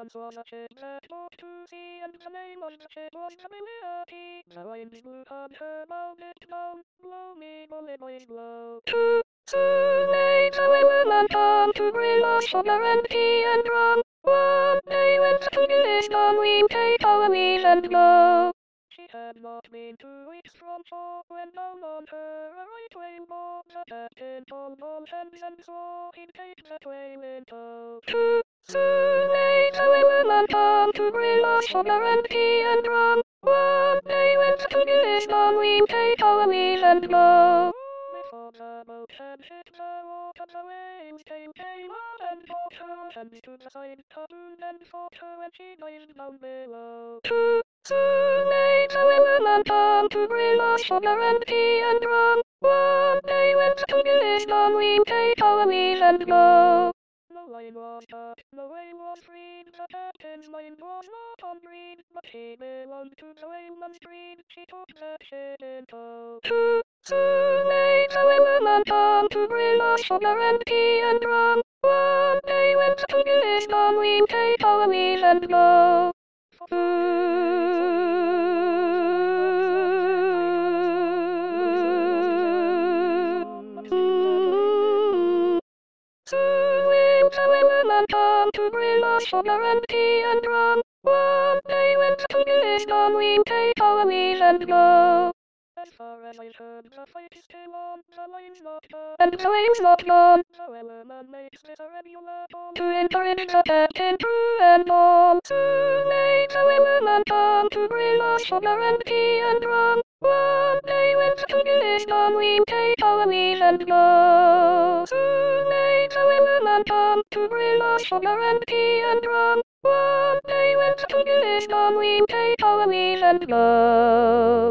once was a ship that put to sea, and the name of the ship was the Liberty. The wind blew on her bow, it down, blow me, bullet boys blow. Too soon may the weatherman come to bring us sugar and tea and rum. One day when the cooking is done, we'll take our meal and go. She had not been 2 weeks from shore when down on her a right whale bore. The captain told all hands and swore he'd take that whale in tow. Too soon may the weatherman come to bring us sugar and tea and rum. One day when the cooking is done, we'll take our meal and go. Before the boat had hit the water, the whale's tail came up and caught her hands to the side, harpooned and fought her when she dived down below. Too soon may the weatherman come to bring us sugar and tea and rum. One day when the cooking is done, we'll take our meal and go. The line was cut, the whale was freed, the captain's mind was not on greed, but he belonged to the whaleman's breed, she took that ship in tow. Too soon may the weatherman come to bring us sugar and tea and rum. One day when the cooking is done, we'll take our meal and go. Soon will the weatherman come to bring us sugar and tea and rum. One day when the cooking is done, we'll take our meal and go. As far as I've heard, the fight is still on, the line's not cut, and the wave's not gone. The weatherman makes this a regular call to encourage the captain, crew and all. Soon may the weatherman come to bring us sugar and tea and rum. One day when the cooking is done, we'll take our meal and go. Soon may the weatherman come to bring us sugar and tea and rum. One day when the cooking is done, we'll take our meal and go.